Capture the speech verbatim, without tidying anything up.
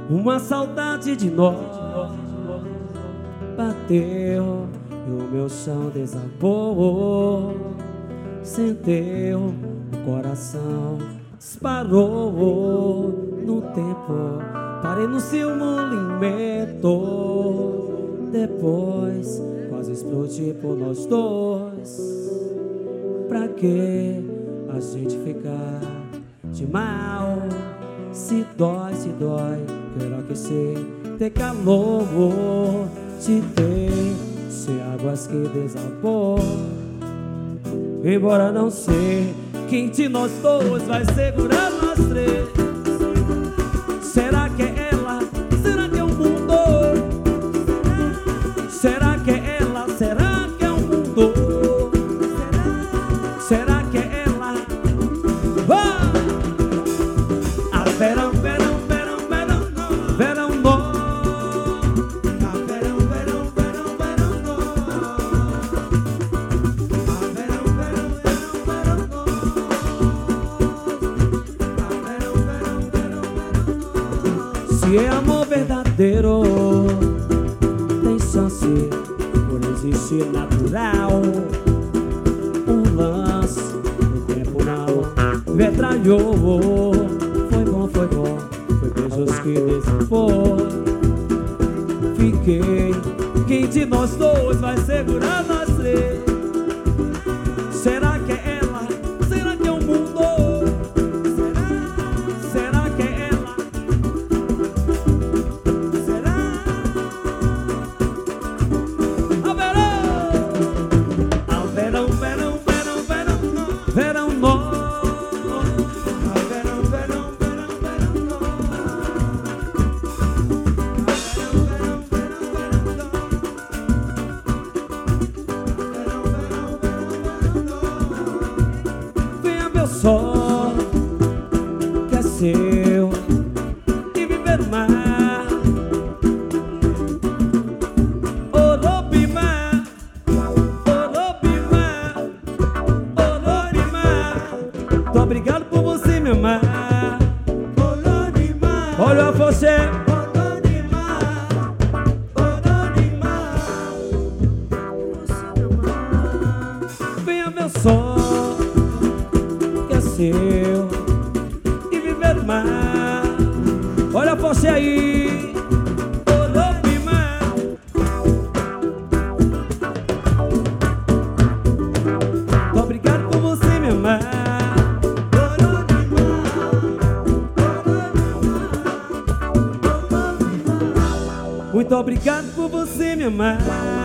Uma saudade de nós bateu e o meu chão desabou. Senteu, o coração disparou no tempo. Parei no seu movimento. Depois quase explodi por nós dois. Pra que a gente ficar de mal? Se dói, se dói, quero aquecer, ter calor, te ter, ser águas que desabou. Embora não sei quem de nós dois vai segurar nós três. Será que é ela? Será que é o mundo? Será que é ela? Será que é o mundo? Será que é ela? Oh! Ah, verão, verão, verão, verão, verão, não. Ah, verão, verão, verão, verão, não. Ah, verão, verão, verão, verão, não. Ah, verão, verão, verão, verão, não. Se é amor verdadeiro, tem chance por existir natural. Um lance no tempo não metralhou. Foi bom, foi bom, foi beijos que desabou. Fiquei, quem de nós dois vai segurar nós três? Será que é ela? Será que é o mundo? Será que é ela? Será? Ao verão, ao verão, verão, verão, verão, verão, não. Ao verão, verão, verão, verão, não. Ao verão, verão, verão, verão, não. Venha meu sol, que é seu, e viver o mar. Orobimar, Orobimar, Orobimar. Tô obrigado por você me amar. Orobimar, olha você. Orobimar, Orobimar. Venha meu sol, que é seu, e viver o mar. Olha você aí. Orobimar. Tô obrigado por você me amar. Muito obrigado por você me amar.